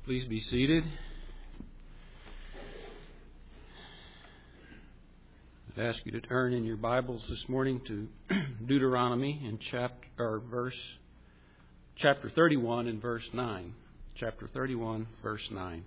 Please be seated. I'd ask you to turn in your Bibles this morning to Deuteronomy in chapter 31 and verse 9. Chapter 31, verse 9.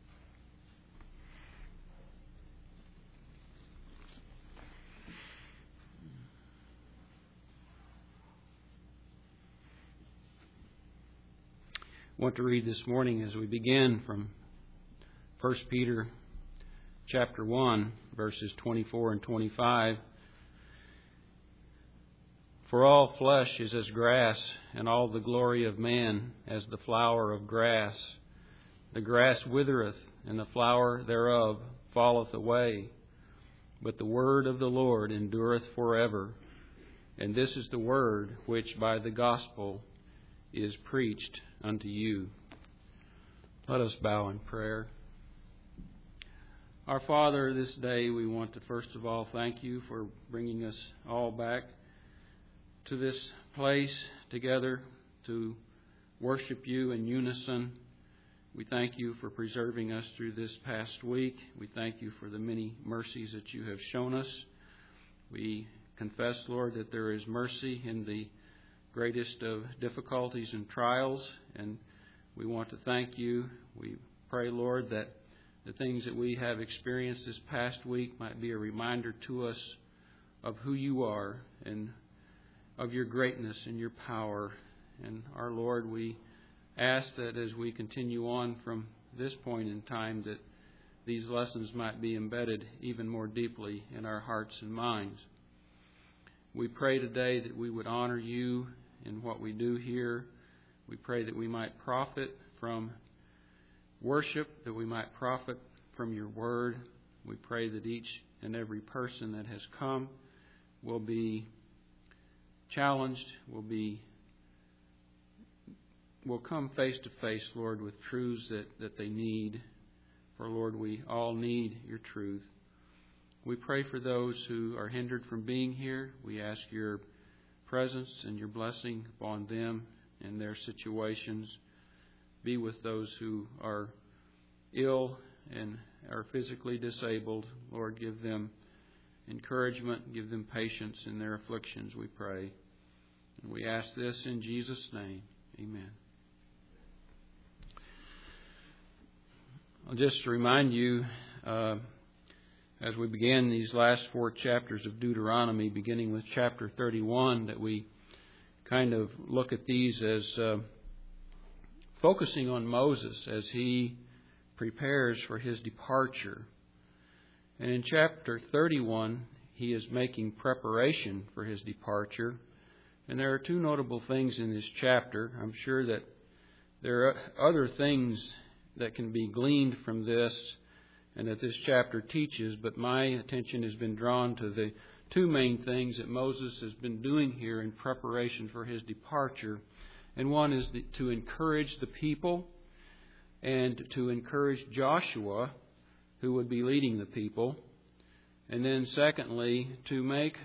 I want to read this morning as we begin from 1 Peter chapter 1, verses 24 and 25. For all flesh is as grass, and all the glory of man as the flower of grass. The grass withereth, and the flower thereof falleth away. But the word of the Lord endureth forever. And this is the word which by the gospel is preached unto you. Let us bow in prayer. Our Father, this day we want to first of all thank you for bringing us all back to this place together to worship you in unison. We thank you for preserving us through this past week. We thank you for the many mercies that you have shown us. We confess, Lord, that there is mercy in the greatest of difficulties and trials, and we want to thank you. We pray, Lord, that the things that we have experienced this past week might be a reminder to us of who you are and of your greatness and your power. And our Lord, we ask that as we continue on from this point in time, that these lessons might be embedded even more deeply in our hearts and minds. We pray today that we would honor you in what we do here. We pray that we might profit from worship, that we might profit from your word. We pray that each and every person that has come will be challenged, will come face to face, Lord, with truths that they need. For, Lord, we all need your truth. We pray for those who are hindered from being here. We ask your presence and your blessing upon them and their situations. Be with those who are ill and are physically disabled. Lord, give them encouragement, give them patience in their afflictions, we pray. And we ask this in Jesus' name. Amen. I'll just remind you, as we begin these last 4 chapters of Deuteronomy, beginning with chapter 31, that we kind of look at these as focusing on Moses as he prepares for his departure. And in chapter 31, he is making preparation for his departure. And there are 2 notable things in this chapter. I'm sure that there are other things that can be gleaned from this and that this chapter teaches, but my attention has been drawn to the 2 main things that Moses has been doing here in preparation for his departure. And one is to encourage the people and to encourage Joshua, who would be leading the people. And then secondly, to make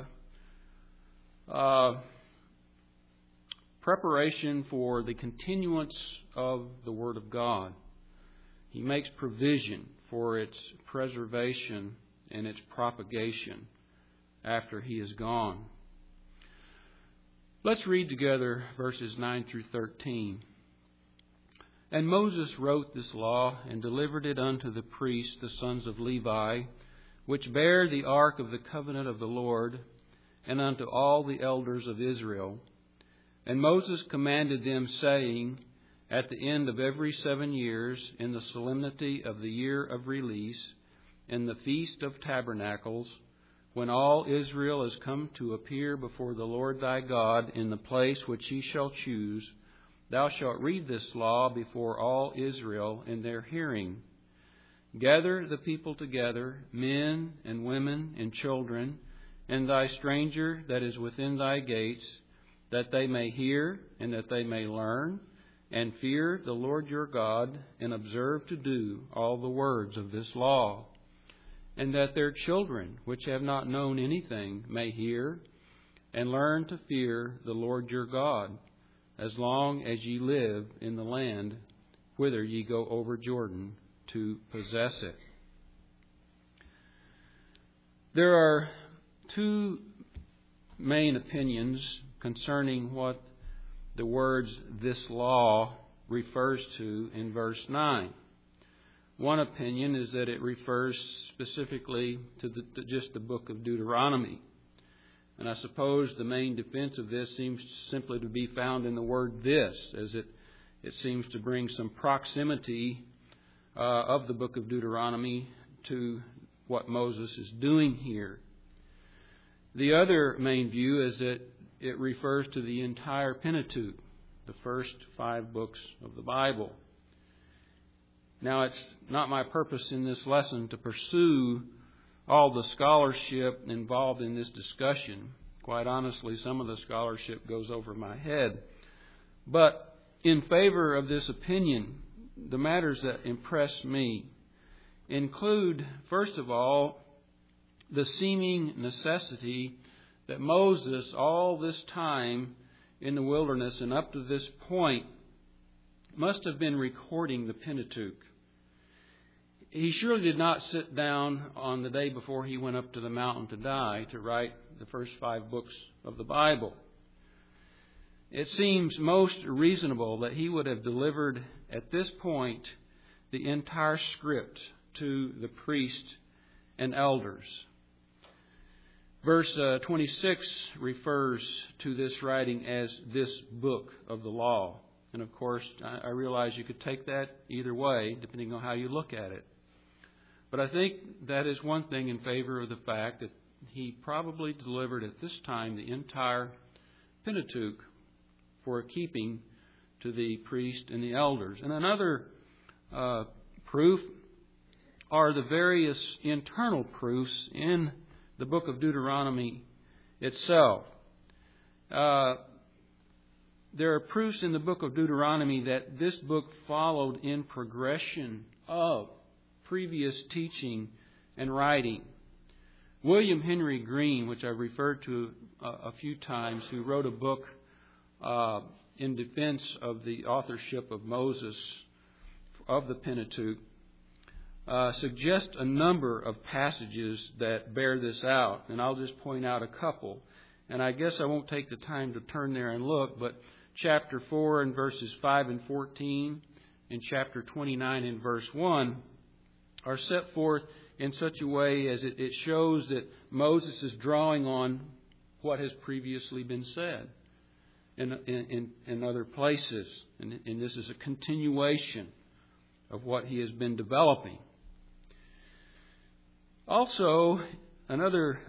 preparation for the continuance of the Word of God. He makes provision for its preservation and its propagation after he is gone. Let's read together verses 9 through 13. And Moses wrote this law and delivered it unto the priests, the sons of Levi, which bear the ark of the covenant of the Lord, and unto all the elders of Israel. And Moses commanded them, saying, at the end of every 7 years, in the solemnity of the year of release, in the feast of tabernacles, when all Israel is come to appear before the Lord thy God in the place which he shall choose, thou shalt read this law before all Israel in their hearing. Gather the people together, men and women and children, and thy stranger that is within thy gates, that they may hear and that they may learn, and fear the Lord your God, and observe to do all the words of this law, and that their children, which have not known anything, may hear and learn to fear the Lord your God, as long as ye live in the land whither ye go over Jordan to possess it. There are two main opinions concerning what the words "this law" refers to in verse 9. One opinion is that it refers specifically to just the book of Deuteronomy. And I suppose the main defense of this seems simply to be found in the word "this," as it seems to bring some proximity of the book of Deuteronomy to what Moses is doing here. The other main view is that it refers to the entire Pentateuch, the first 5 books of the Bible. Now, it's not my purpose in this lesson to pursue all the scholarship involved in this discussion. Quite honestly, some of the scholarship goes over my head. But in favor of this opinion, the matters that impress me include, first of all, the seeming necessity that Moses, all this time in the wilderness and up to this point, must have been recording the Pentateuch. He surely did not sit down on the day before he went up to the mountain to die to write the first 5 books of the Bible. It seems most reasonable that he would have delivered at this point the entire script to the priests and elders. Verse 26 refers to this writing as this book of the law. And of course, I realize you could take that either way, depending on how you look at it. But I think that is one thing in favor of the fact that he probably delivered at this time the entire Pentateuch for keeping to the priest and the elders. And another proof are the various internal proofs in the book of Deuteronomy itself. There are proofs in the book of Deuteronomy that this book followed in progression of previous teaching and writing. William Henry Green, which I've referred to a few times, who wrote a book in defense of the authorship of Moses of the Pentateuch, suggests a number of passages that bear this out. And I'll just point out a couple. And I guess I won't take the time to turn there and look, but chapter 4 and verses 5 and 14 and chapter 29 and verse 1 are set forth in such a way as it shows that Moses is drawing on what has previously been said in other places. And this is a continuation of what he has been developing. Also, another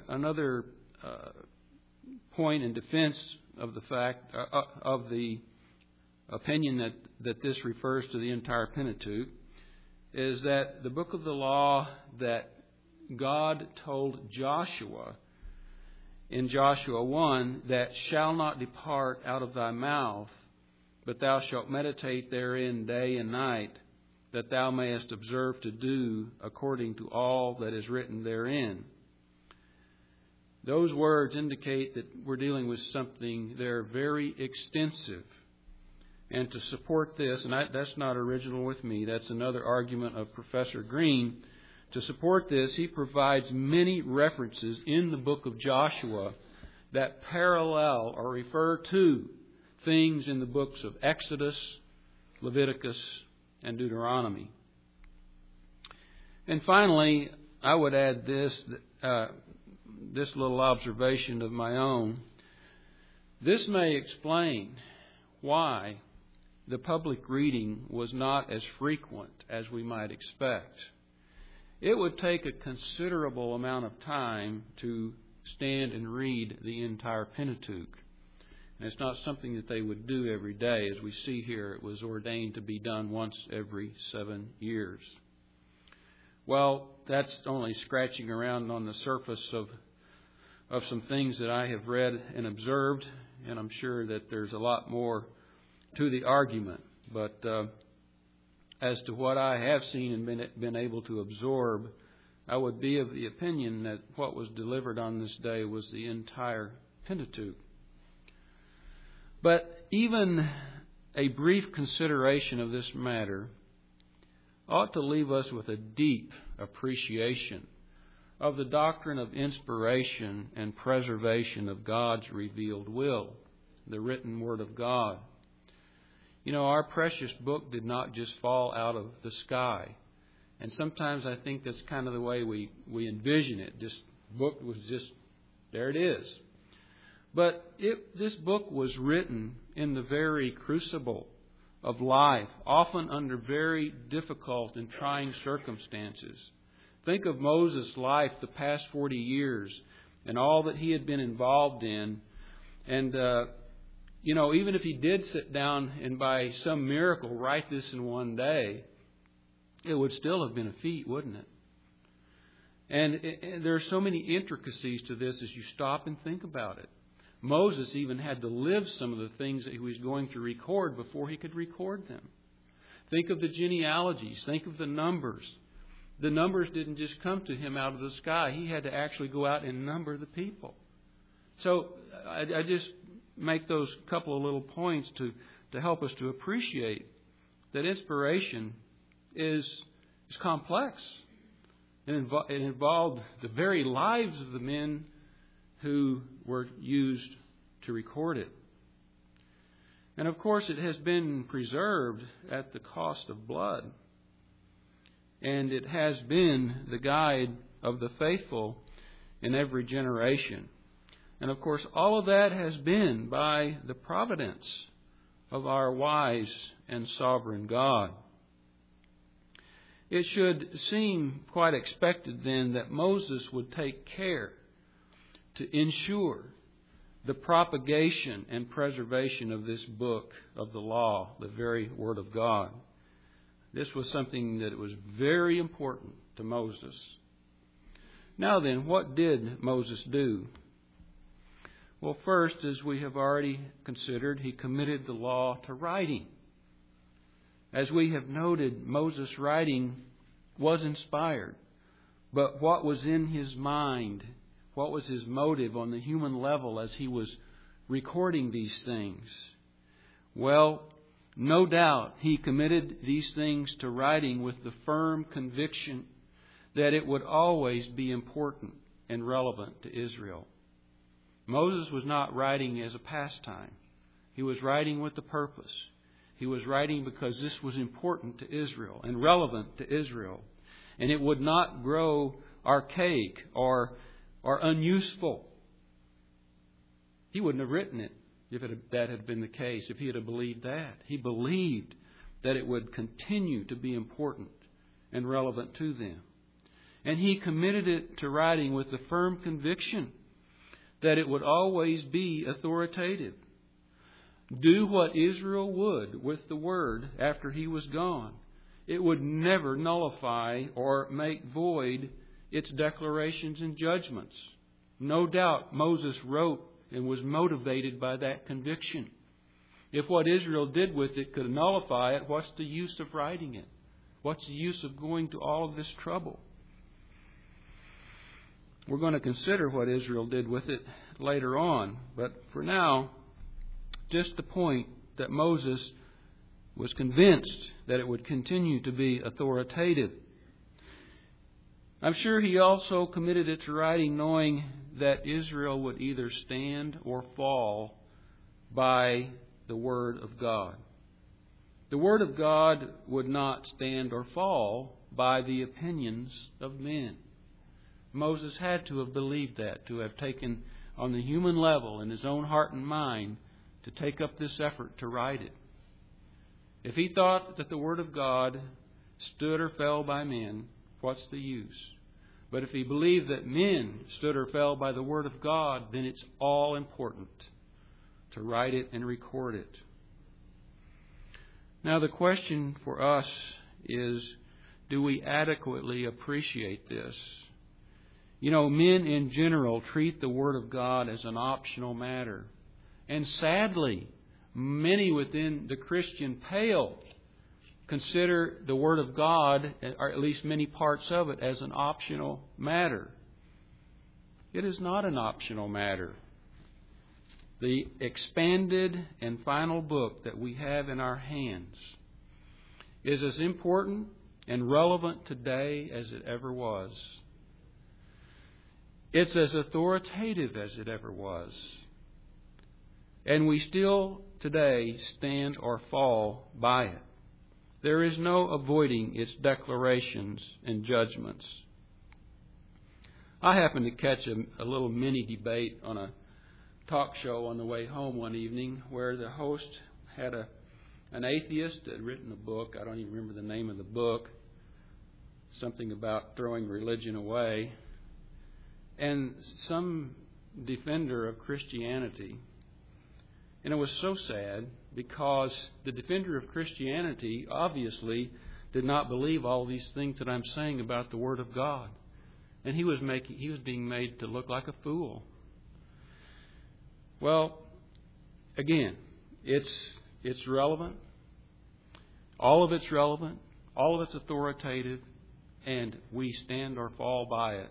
point in defense of the fact of the opinion that this refers to the entire Pentateuch is that the book of the law that God told Joshua in Joshua 1, that shall not depart out of thy mouth, but thou shalt meditate therein day and night, that thou mayest observe to do according to all that is written therein. Those words indicate that we're dealing with something there very extensive. And to support this, and that's not original with me, that's another argument of Professor Green. To support this, he provides many references in the book of Joshua that parallel or refer to things in the books of Exodus, Leviticus, and Deuteronomy. And finally, I would add this little observation of my own. This may explain why the public reading was not as frequent as we might expect. It would take a considerable amount of time to stand and read the entire Pentateuch. And it's not something that they would do every day. As we see here, it was ordained to be done once every 7 years. Well, that's only scratching around on the surface of some things that I have read and observed, and I'm sure that there's a lot more to the argument. But as to what I have seen and been able to absorb, I would be of the opinion that what was delivered on this day was the entire Pentateuch. But even a brief consideration of this matter ought to leave us with a deep appreciation of the doctrine of inspiration and preservation of God's revealed will, the written Word of God. You know, our precious book did not just fall out of the sky. And sometimes I think that's kind of the way we envision it. This book was just, there it is. But this book was written in the very crucible of life, often under very difficult and trying circumstances. Think of Moses' life the past 40 years and all that he had been involved in. And, even if he did sit down and by some miracle write this in one day, it would still have been a feat, wouldn't it? And there are so many intricacies to this as you stop and think about it. Moses even had to live some of the things that he was going to record before he could record them. Think of the genealogies. Think of the numbers. The numbers didn't just come to him out of the sky. He had to actually go out and number the people. So I just make those couple of little points to help us to appreciate that inspiration is complex. It involved the very lives of the men who were used to record it. And of course, it has been preserved at the cost of blood. And it has been the guide of the faithful in every generation. And of course, all of that has been by the providence of our wise and sovereign God. It should seem quite expected then that Moses would take care to ensure the propagation and preservation of this book of the law, the very Word of God. This was something that was very important to Moses. Now then, what did Moses do? Well, first, as we have already considered, he committed the law to writing. As we have noted, Moses' writing was inspired. But what was in his mind? What was his motive on the human level as he was recording these things? Well, no doubt he committed these things to writing with the firm conviction that it would always be important and relevant to Israel. Moses was not writing as a pastime. He was writing with a purpose. He was writing because this was important to Israel and relevant to Israel. And it would not grow archaic or unuseful. He wouldn't have written it if that had been the case, if he had believed that. He believed that it would continue to be important and relevant to them. And he committed it to writing with the firm conviction that it would always be authoritative. Do what Israel would with the Word after he was gone, it would never nullify or make void its declarations and judgments. No doubt Moses wrote and was motivated by that conviction. If what Israel did with it could nullify it, what's the use of writing it? What's the use of going to all of this trouble? We're going to consider what Israel did with it later on. But for now, just the point that Moses was convinced that it would continue to be authoritative. I'm sure he also committed it to writing knowing that Israel would either stand or fall by the Word of God. The Word of God would not stand or fall by the opinions of men. Moses had to have believed that, to have taken on the human level in his own heart and mind to take up this effort to write it. If he thought that the Word of God stood or fell by men, what's the use? But if he believed that men stood or fell by the Word of God, then it's all important to write it and record it. Now the question for us is, do we adequately appreciate this? You know, men in general treat the Word of God as an optional matter. And sadly, many within the Christian pale consider the Word of God, or at least many parts of it, as an optional matter. It is not an optional matter. The expanded and final book that we have in our hands is as important and relevant today as it ever was. It's as authoritative as it ever was. And we still today stand or fall by it. There is no avoiding its declarations and judgments. I happened to catch a little mini debate on a talk show on the way home one evening where the host had an atheist that had written a book. I don't even remember the name of the book. Something about throwing religion away. And some defender of Christianity. And it was so sad because the defender of Christianity obviously did not believe all these things that I'm saying about the Word of God. And he was being made to look like a fool. Well, again, it's relevant. All of it's relevant. All of it's authoritative. And we stand or fall by it.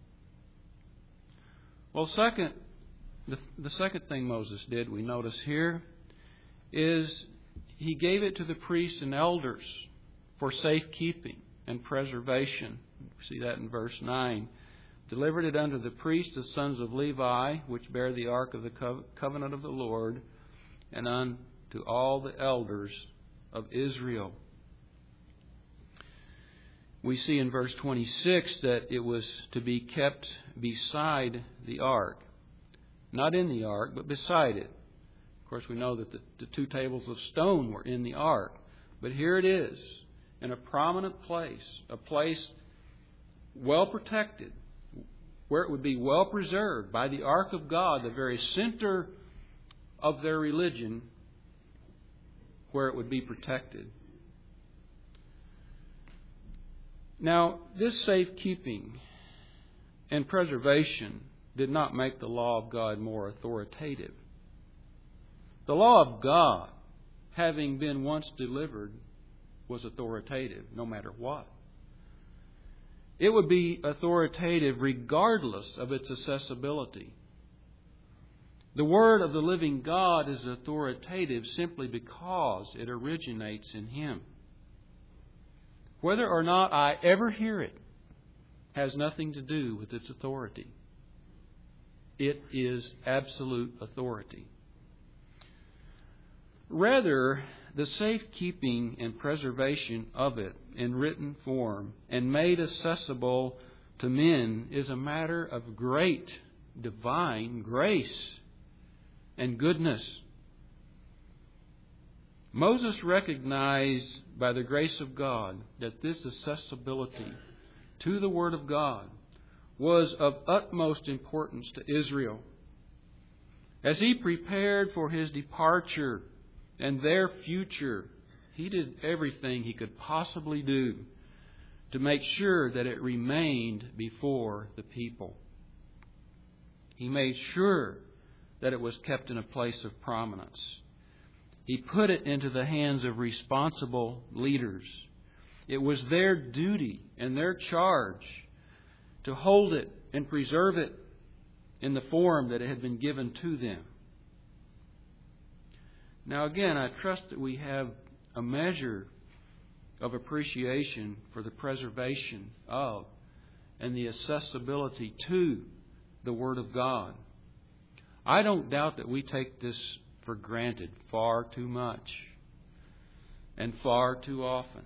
Well, the second thing Moses did, we notice here, is he gave it to the priests and elders for safekeeping and preservation. We see that in verse 9. Delivered it unto the priests, the sons of Levi, which bear the ark of the covenant of the Lord, and unto all the elders of Israel. We see in verse 26 that it was to be kept beside the ark. Not in the ark, but beside it. Of course, we know that the two tables of stone were in the ark. But here it is, in a prominent place, a place well protected, where it would be well preserved by the ark of God, the very center of their religion, where it would be protected. Now, this safekeeping and preservation did not make the law of God more authoritative. The law of God, having been once delivered, was authoritative no matter what. It would be authoritative regardless of its accessibility. The Word of the living God is authoritative simply because it originates in Him. Whether or not I ever hear it has nothing to do with its authority. It is absolute authority. Rather, the safekeeping and preservation of it in written form and made accessible to men is a matter of great divine grace and goodness. Moses recognized by the grace of God that this accessibility to the Word of God was of utmost importance to Israel. As he prepared for his departure and their future, he did everything he could possibly do to make sure that it remained before the people. He made sure that it was kept in a place of prominence. He put it into the hands of responsible leaders. It was their duty and their charge to hold it and preserve it in the form that it had been given to them. Now again, I trust that we have a measure of appreciation for the preservation of and the accessibility to the Word of God. I don't doubt that we take this for granted far too much and far too often.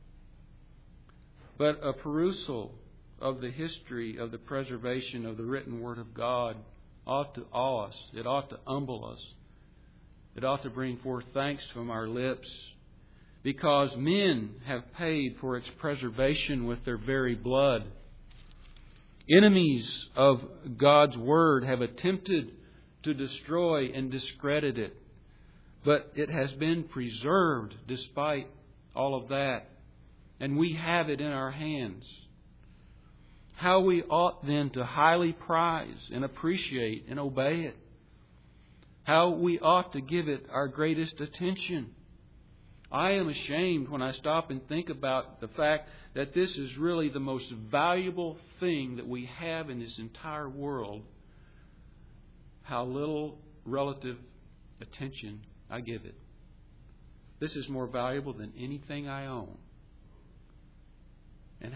But a perusal of the history of the preservation of the written Word of God ought to awe us. It ought to humble us. It ought to bring forth thanks from our lips, because men have paid for its preservation with their very blood. Enemies of God's Word have attempted to destroy and discredit it, but it has been preserved despite all of that, and we have it in our hands. How we ought then to highly prize and appreciate and obey it. How we ought to give it our greatest attention. I am ashamed when I stop and think about the fact that this is really the most valuable thing that we have in this entire world. How little relative attention I give it. This is more valuable than anything I own.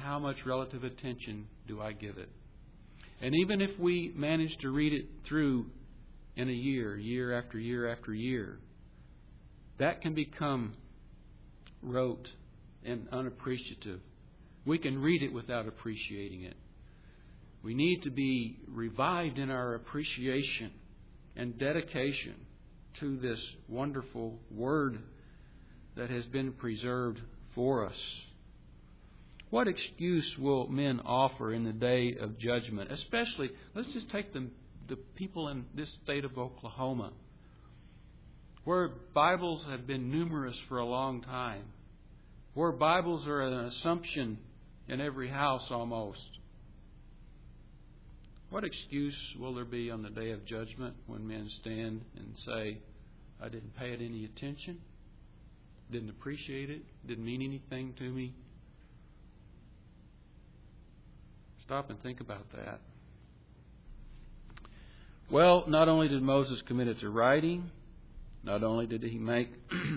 how much relative attention do I give it? And even if we manage to read it through in a year, year after year after year, that can become rote and unappreciative. We can read it without appreciating it. We need to be revived in our appreciation and dedication to this wonderful Word that has been preserved for us. What excuse will men offer in the day of judgment? Especially, let's just take the people in this state of Oklahoma, where Bibles have been numerous for a long time, where Bibles are an assumption in every house almost. What excuse will there be on the day of judgment when men stand and say, I didn't pay it any attention, didn't appreciate it, didn't mean anything to me? Stop and think about that. Well, not only did Moses commit it to writing, not only did he make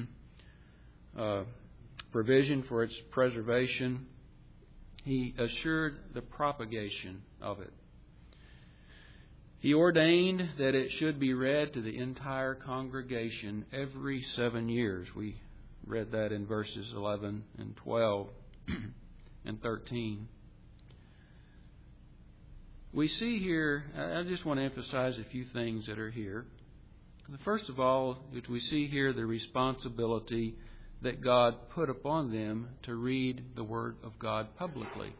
provision for its preservation, he assured the propagation of it. He ordained that it should be read to the entire congregation every 7 years. We read that in verses 11 and 12 and 13. We see here, I just want to emphasize a few things that are here. First of all, we see here the responsibility that God put upon them to read the Word of God publicly.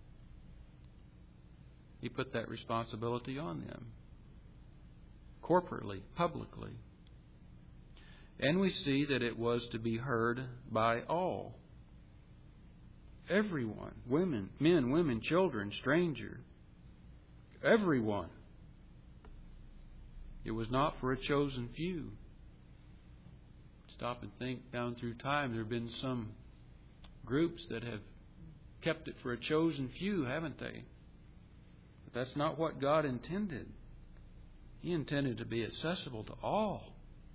He put that responsibility on them, corporately, publicly. And we see that it was to be heard by all. Everyone, women, men, women, children, stranger, everyone. It was not for a chosen few. Stop and think down through time. There have been some groups that have kept it for a chosen few, haven't they? But that's not what God intended. He intended to be accessible to all.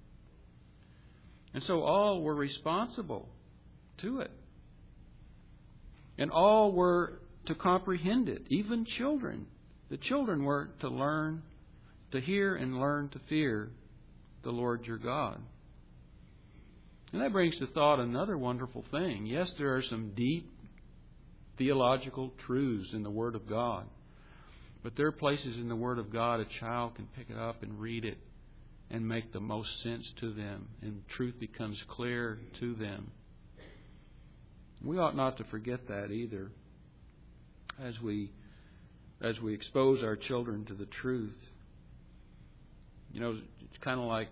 And so all were responsible to it. And all were to comprehend it, even children. The children were to learn, to hear and learn to fear the Lord your God. And that brings to thought another wonderful thing. Yes, there are some deep theological truths in the Word of God. But there are places in the Word of God a child can pick it up and read it and make the most sense to them, and truth becomes clear to them. We ought not to forget that either as we expose our children to the truth. You know, it's kind of like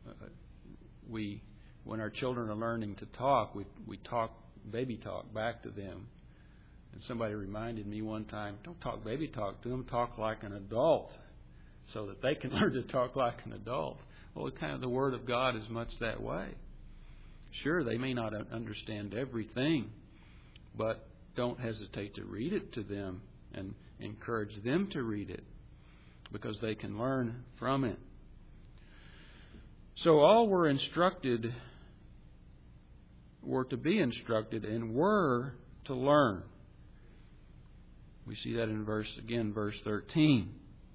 when our children are learning to talk, we talk baby talk back to them. And somebody reminded me one time, don't talk baby talk to them, talk like an adult so that they can learn to talk like an adult. Well, kind of the Word of God is much that way. Sure, they may not understand everything, but don't hesitate to read it to them and encourage them to read it because they can learn from it. So all were instructed, were to be instructed, and were to learn. We see that in verse 13.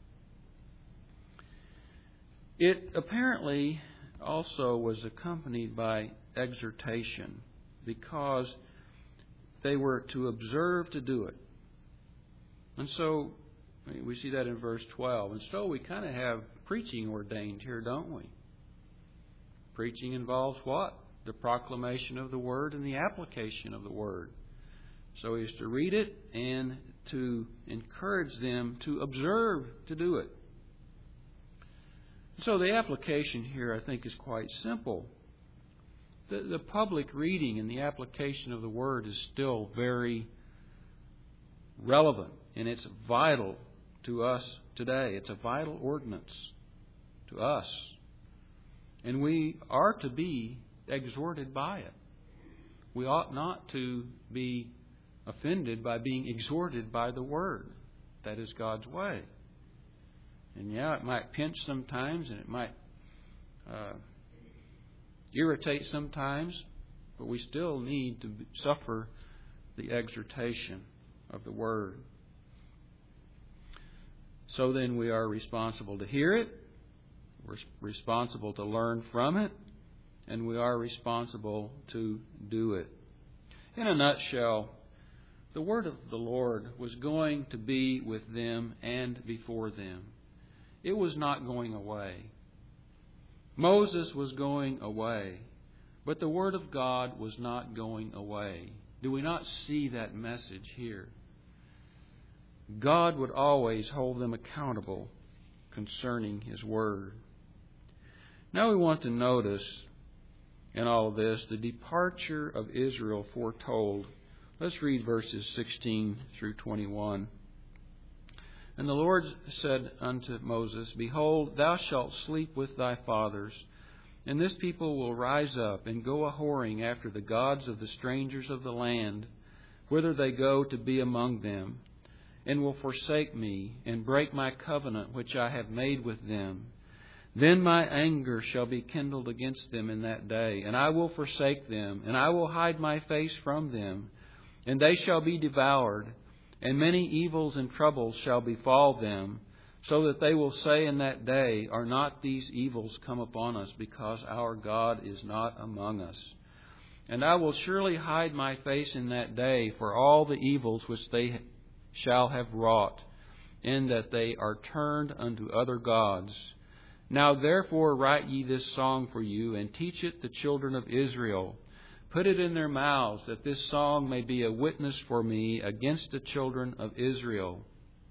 It apparently also was accompanied by exhortation because they were to observe to do it. And so we see that in verse 12. And so we kind of have preaching ordained here, don't we? Preaching involves what? The proclamation of the Word and the application of the Word. So he is to read it and to encourage them to observe to do it. So the application here, I think, is quite simple. The public reading and the application of the Word is still very relevant, and it's vital to us today. It's a vital ordinance to us. And we are to be exhorted by it. We ought not to be offended by being exhorted by the Word. That is God's way. And yeah, it might pinch sometimes, and it might irritate sometimes, but we still need to suffer the exhortation. of the Word. So then we are responsible to hear it, we're responsible to learn from it, and we are responsible to do it. In a nutshell, the Word of the Lord was going to be with them and before them. It was not going away. Moses was going away, but the Word of God was not going away. Do we not see that message here? God would always hold them accountable concerning His Word. Now we want to notice in all this the departure of Israel foretold. Let's read verses 16 through 21. And the Lord said unto Moses, Behold, thou shalt sleep with thy fathers, and this people will rise up and go a-whoring after the gods of the strangers of the land, whither they go to be among them, and will forsake me, and break my covenant which I have made with them. Then my anger shall be kindled against them in that day, and I will forsake them, and I will hide my face from them, and they shall be devoured, and many evils and troubles shall befall them, so that they will say in that day, Are not these evils come upon us, because our God is not among us? And I will surely hide my face in that day for all the evils which they shall have wrought, in that they are turned unto other gods. Now therefore write ye this song for you, and teach it the children of Israel. Put it in their mouths, that this song may be a witness for me against the children of Israel.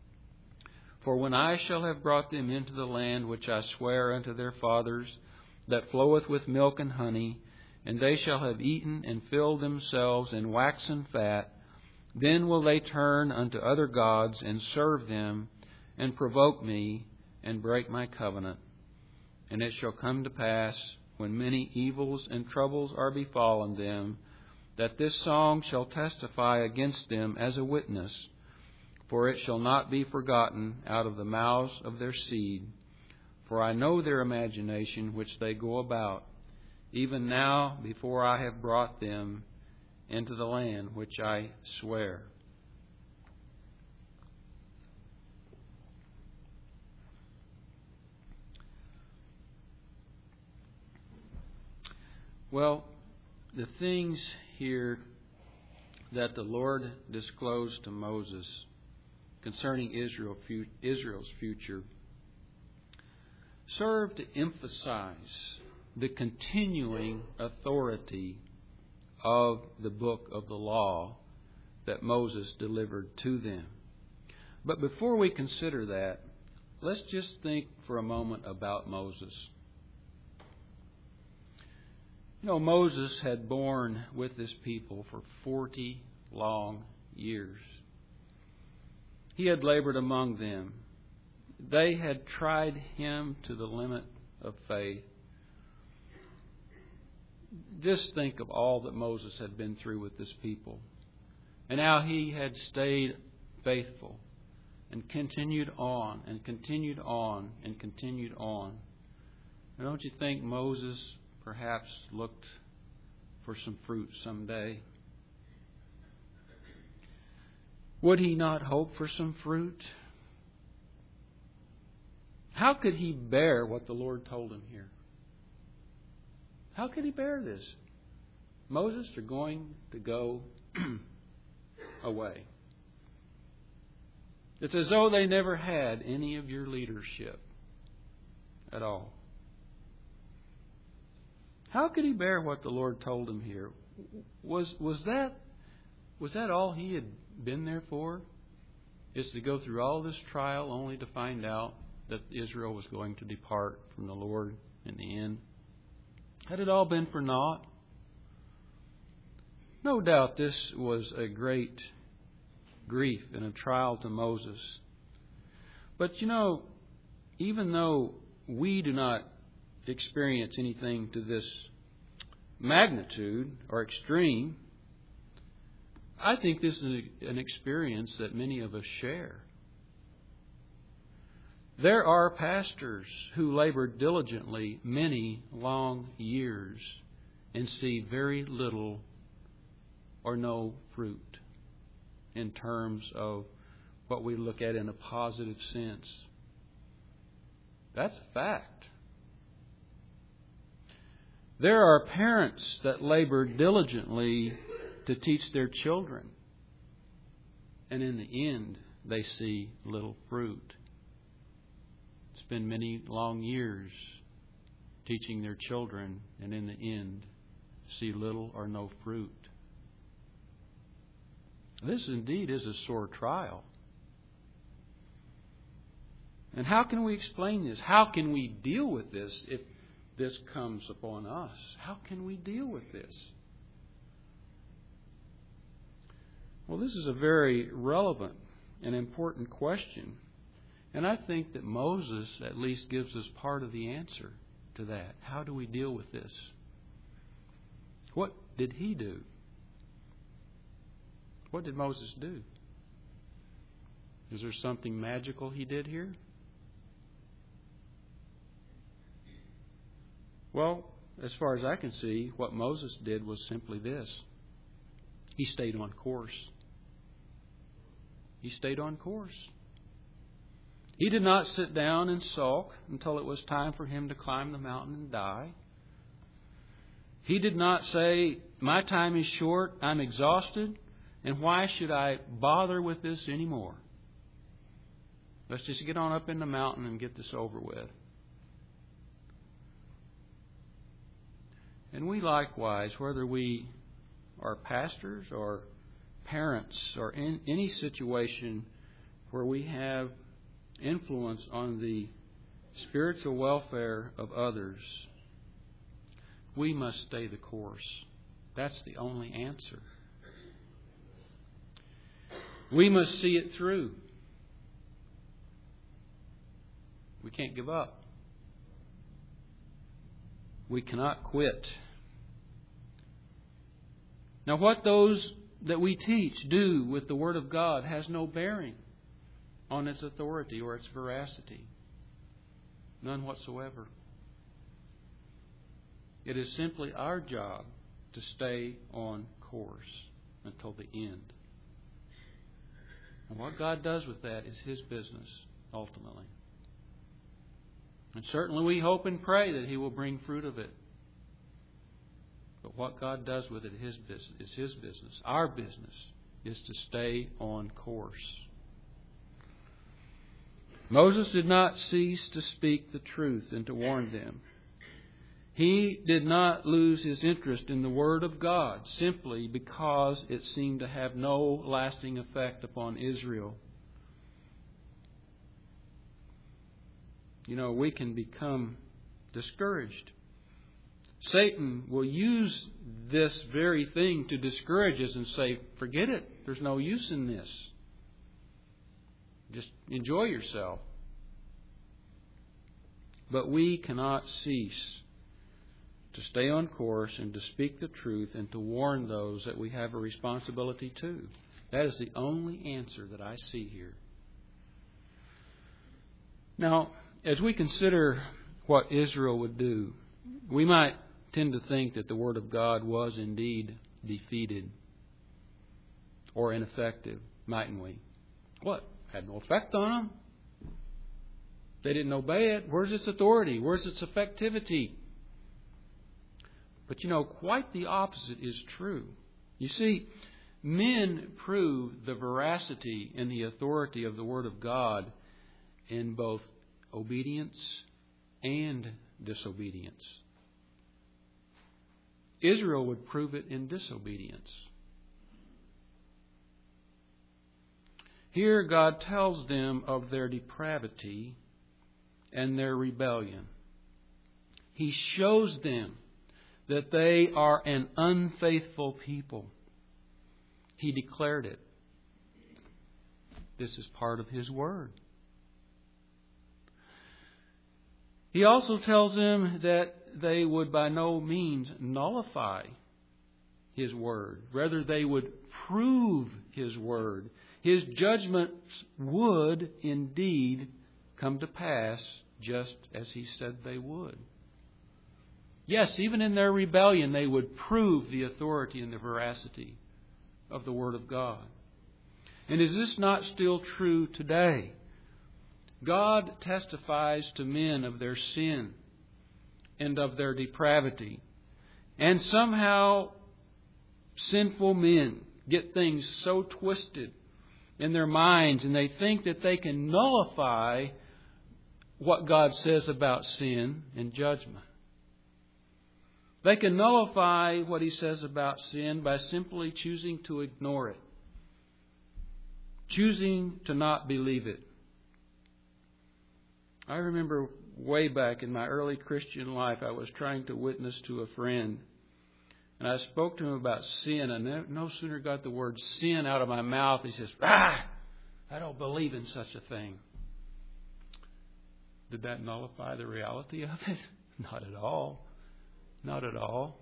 For when I shall have brought them into the land which I swear unto their fathers, that floweth with milk and honey, and they shall have eaten and filled themselves and waxen fat, then will they turn unto other gods and serve them, and provoke me, and break my covenant. And it shall come to pass, when many evils and troubles are befallen them, that this song shall testify against them as a witness, for it shall not be forgotten out of the mouths of their seed. For I know their imagination which they go about, even now before I have brought them into the land which I swear. Well, the things here that the Lord disclosed to Moses concerning Israel's future serve to emphasize the continuing authority of the book of the law that Moses delivered to them. But before we consider that, let's just think for a moment about Moses. You know, Moses had borne with this people for 40 long years. He had labored among them. They had tried him to the limit of faith. Just think of all that Moses had been through with this people, and how he had stayed faithful and continued on and continued on and continued on. Now, don't you think Moses perhaps looked for some fruit someday? Would he not hope for some fruit? How could he bear what the Lord told him here? How could he bear this? Moses, you're going to go away. It's as though they never had any of your leadership at all. How could he bear what the Lord told him here? Was that all he had been there for? Is to go through all this trial only to find out that Israel was going to depart from the Lord in the end? Had it all been for naught? No doubt this was a great grief and a trial to Moses. But you know, even though we do not experience anything to this magnitude or extreme, I think this is an experience that many of us share. There are pastors who labor diligently many long years and see very little or no fruit in terms of what we look at in a positive sense. That's a fact. There are parents that labor diligently to teach their children, and in the end, they see little fruit. Spend many long years teaching their children, and in the end, see little or no fruit. This indeed is a sore trial. And how can we explain this? How can we deal with this if this comes upon us? How can we deal with this? Well, this is a very relevant and important question. And I think that Moses at least gives us part of the answer to that. How do we deal with this? What did he do? What did Moses do? Is there something magical he did here? Well, as far as I can see, what Moses did was simply this. He stayed on course. He stayed on course. He did not sit down and sulk until it was time for him to climb the mountain and die. He did not say, my time is short, I'm exhausted, and why should I bother with this anymore? Let's just get on up in the mountain and get this over with. And we likewise, whether we are pastors or parents or in any situation where we have influence on the spiritual welfare of others, we must stay the course. That's the only answer. We must see it through. We can't give up. We cannot quit. Now, what those that we teach do with the Word of God has no bearing on its authority or its veracity. None whatsoever. It is simply our job to stay on course until the end. And what God does with that is His business, ultimately. And certainly we hope and pray that He will bring fruit of it. But what God does with it is His business. Our business is to stay on course. Moses did not cease to speak the truth and to warn them. He did not lose his interest in the Word of God simply because it seemed to have no lasting effect upon Israel. You know, we can become discouraged. Satan will use this very thing to discourage us and say, forget it, there's no use in this. Just enjoy yourself. But we cannot cease to stay on course and to speak the truth and to warn those that we have a responsibility to. That is the only answer that I see here. Now, as we consider what Israel would do, we might tend to think that the Word of God was indeed defeated or ineffective, mightn't we? What? Had no effect on them? They didn't obey it. Where's its authority? Where's its effectivity? But you know, quite the opposite is true. You see, men prove the veracity and the authority of the Word of God in both obedience and disobedience. Israel would prove it in disobedience. Here God tells them of their depravity and their rebellion. He shows them that they are an unfaithful people. He declared it. This is part of His Word. He also tells them that they would by no means nullify His Word. Rather, they would prove His Word. His judgments would indeed come to pass just as He said they would. Yes, even in their rebellion, they would prove the authority and the veracity of the Word of God. And is this not still true today? God testifies to men of their sin and of their depravity. And somehow sinful men get things so twisted in their minds, and they think that they can nullify what God says about sin and judgment. They can nullify what He says about sin by simply choosing to ignore it, choosing to not believe it. I remember way back in my early Christian life, I was trying to witness to a friend. And I spoke to him about sin. And no sooner got the word sin out of my mouth, he says, I don't believe in such a thing. Did that nullify the reality of it? Not at all. Not at all.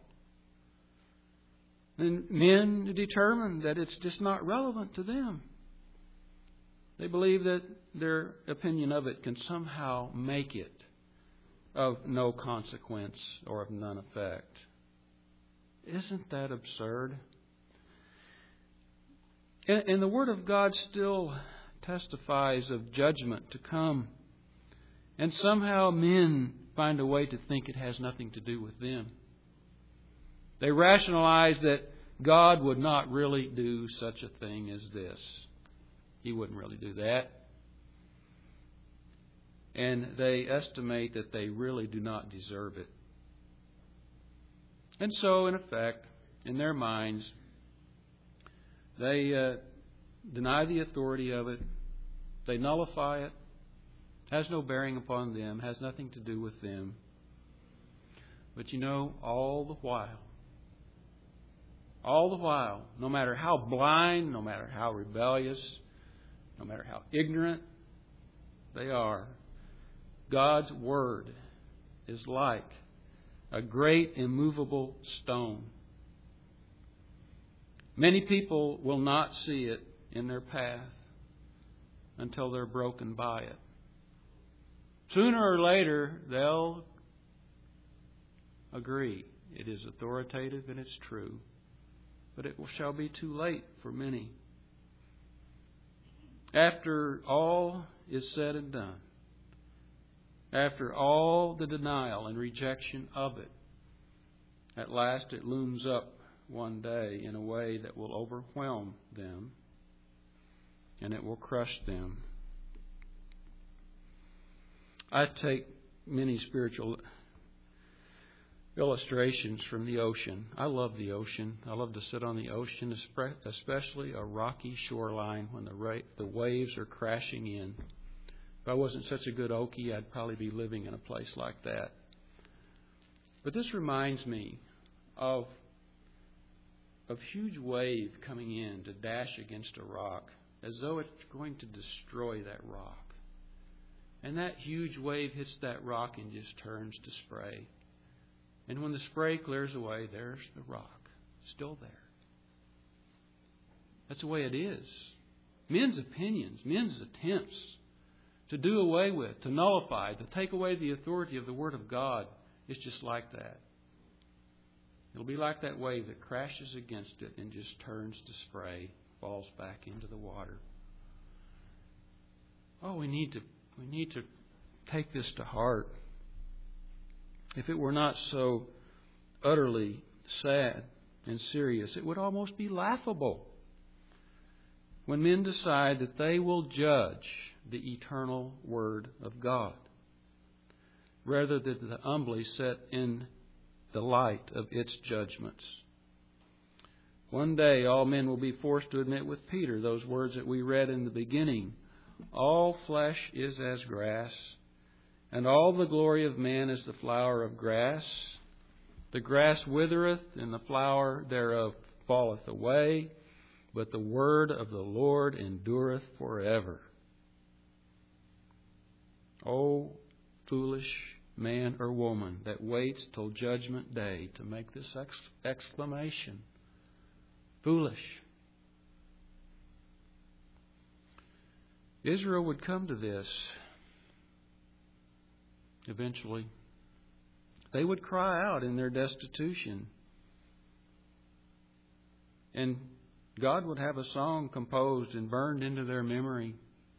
And men determine that it's just not relevant to them. They believe that their opinion of it can somehow make it of no consequence or of none effect. Isn't that absurd? And the Word of God still testifies of judgment to come. And somehow men find a way to think it has nothing to do with them. They rationalize that God would not really do such a thing as this. He wouldn't really do that. And they estimate that they really do not deserve it. And so, in effect, in their minds, they deny the authority of it. They nullify it. Has no bearing upon them. Has nothing to do with them. But you know, all the while, no matter how blind, no matter how rebellious, no matter how ignorant they are, God's Word is like a great immovable stone. Many people will not see it in their path until they're broken by it. Sooner or later, they'll agree it is authoritative and it's true. But it shall be too late for many. After all is said and done, after all the denial and rejection of it, at last it looms up one day in a way that will overwhelm them and it will crush them. I take many spiritual illustrations from the ocean. I love the ocean. I love to sit on the ocean, especially a rocky shoreline when the waves are crashing in. If I wasn't such a good Okie, I'd probably be living in a place like that. But this reminds me of a huge wave coming in to dash against a rock, as though it's going to destroy that rock. And that huge wave hits that rock and just turns to spray. And when the spray clears away, there's the rock, still there. That's the way it is. Men's opinions, men's attempts to do away with, to nullify, to take away the authority of the Word of God is just like that. It'll be like that wave that crashes against it and just turns to spray, falls back into the water. Oh, we need to take this to heart. If it were not so utterly sad and serious, it would almost be laughable when men decide that they will judge the eternal Word of God rather than to humbly set in the light of its judgments. One day all men will be forced to admit with Peter those words that we read in the beginning. All flesh is as grass, and all the glory of man is the flower of grass. The grass withereth, and the flower thereof falleth away, but the word of the Lord endureth forever. O foolish man or woman that waits till judgment day to make this exclamation. Foolish. Israel would come to this eventually. They would cry out in their destitution. And God would have a song composed and burned into their memory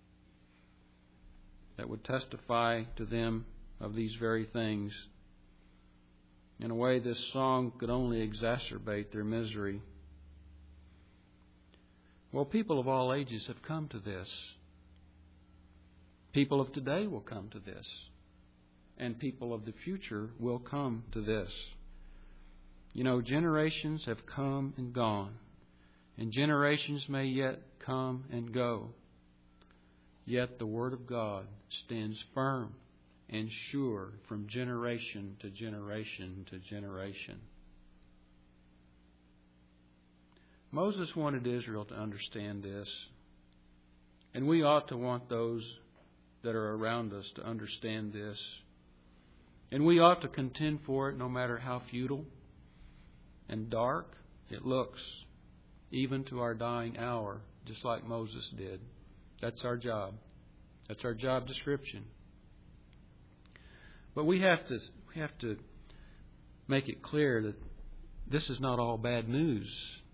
that would testify to them of these very things. In a way, this song could only exacerbate their misery. Well, people of all ages have come to this. People of today will come to this. And people of the future will come to this. You know, generations have come and gone. And generations may yet come and go. Yet the Word of God stands firm and sure from generation to generation to generation. Moses wanted Israel to understand this. And we ought to want those that are around us to understand this. And we ought to contend for it no matter how futile and dark it looks, even to our dying hour, just like Moses did. That's our job. That's our job description. But we have to make it clear that this is not all bad news.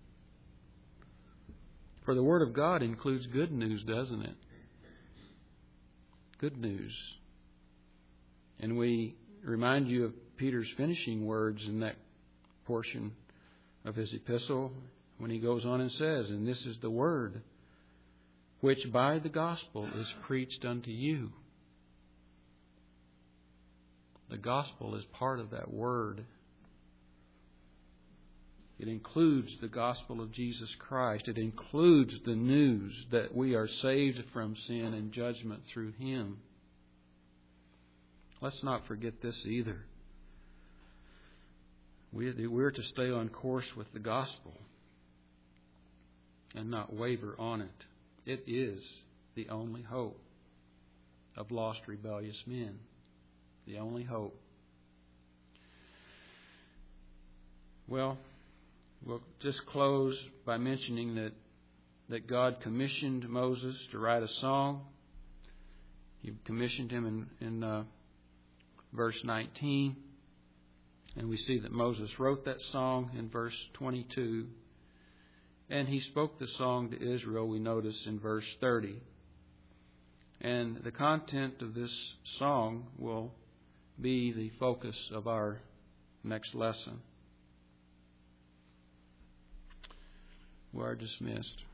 For the Word of God includes good news, doesn't it? Good news. And we remind you of Peter's finishing words in that portion of his epistle when he goes on and says, "And this is the word which by the gospel is preached unto you." The gospel is part of that word. It includes the gospel of Jesus Christ. It includes the news that we are saved from sin and judgment through Him. Let's not forget this either. We're to stay on course with the gospel and not waver on it. It is the only hope of lost, rebellious men. The only hope. Well, we'll just close by mentioning that God commissioned Moses to write a song. He commissioned him in verse 19. And we see that Moses wrote that song in verse 22. And he spoke the song to Israel, we notice in verse 30. And the content of this song will be the focus of our next lesson. We are dismissed.